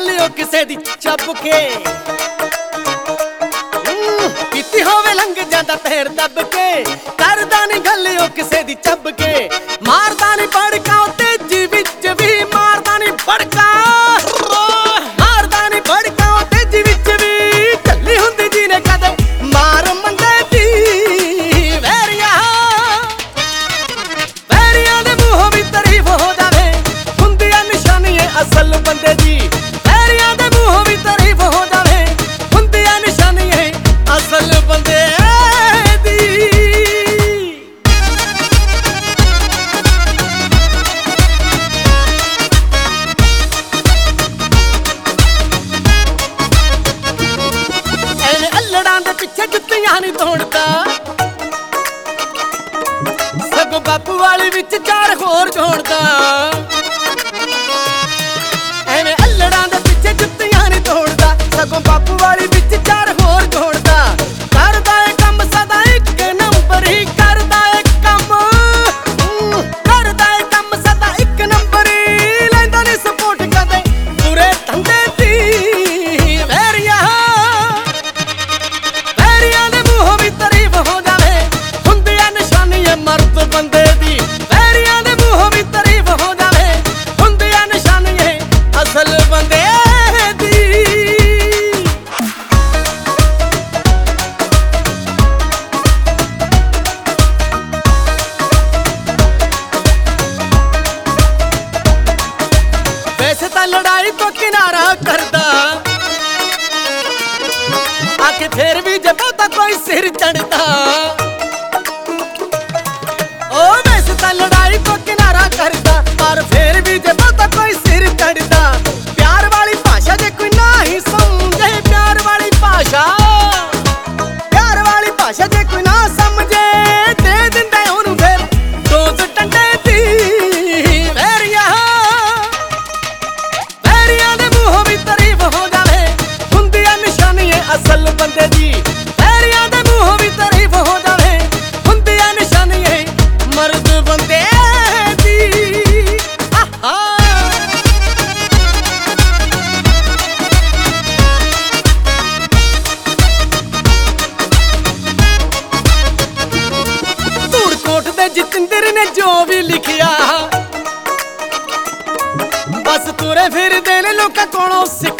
गल ओ किसे दी चब के पीती होवे लंघ जांदा पैर दब के करदा नहीं गल ओ किसे दी चब के मारदा नहीं भड़का तेजी विच भी मारदा नहीं भड़का मारदा नहीं भड़का तेजी विच भी चली हुंदी जी ने कदे मार मंदे दी वैरिया वैरिया दे मूंहों भी तारीफ हो जावे हुंदी निशानी है असल बंदे दी वैरिया दे मूंहों भी तारीफ हो जावे हुंदी निशानी है असल बंदे दी। एने अल्लड़ां दे पिछे जुत्तियां नहीं तोड़दा सगों बापू वाली विच चार होर जोड़दा एने अल्लड़ां दे पिछे जुत्तियां नहीं तोड़दा सगों बापू वाली विच चार होर जोड़दा करदा ए कम सदा एक नंबर ही करदा ए कम सदा एक नंबर ही लैंदा नहीं सपोर्ट कदे पूरे धंधे दी वैरिया वैरिया दे मूंहों भी तारीफ हो जावे हुंदी निशानी है मर्द बंदे दी वैरिया दे मूंहों भी तारीफ हो जावे हुंदी निशानी है असल बंदे दी। वैसे तां लड़ाई तो किनारा करदा आके फिर भी जब बहुता कोई सिर चढ़दा ओ वैसे तां लड़ाई तो किनारा करदा पर फिर भी जब बहुता कोई सिर चढ़दा प्यार वाली भाषा जे कोई ना ही समझे प्यार वाली भाषा जे कोई ना समझे दे दिंदे ओनू फिर डोज टंडे दी वैरिया वैरिया दे मूंहों भी तारीफ हो जावे हुंदी निशानी है असल बंदे दी वैरिया दे मूंहों भी तारीफ हो जावे हुंदी निशानी है मर्द बंदे दी। धूड़कोट दे जितेंद्र ने जो भी लिखिया बस तुरे फिर देने लोकां कोलों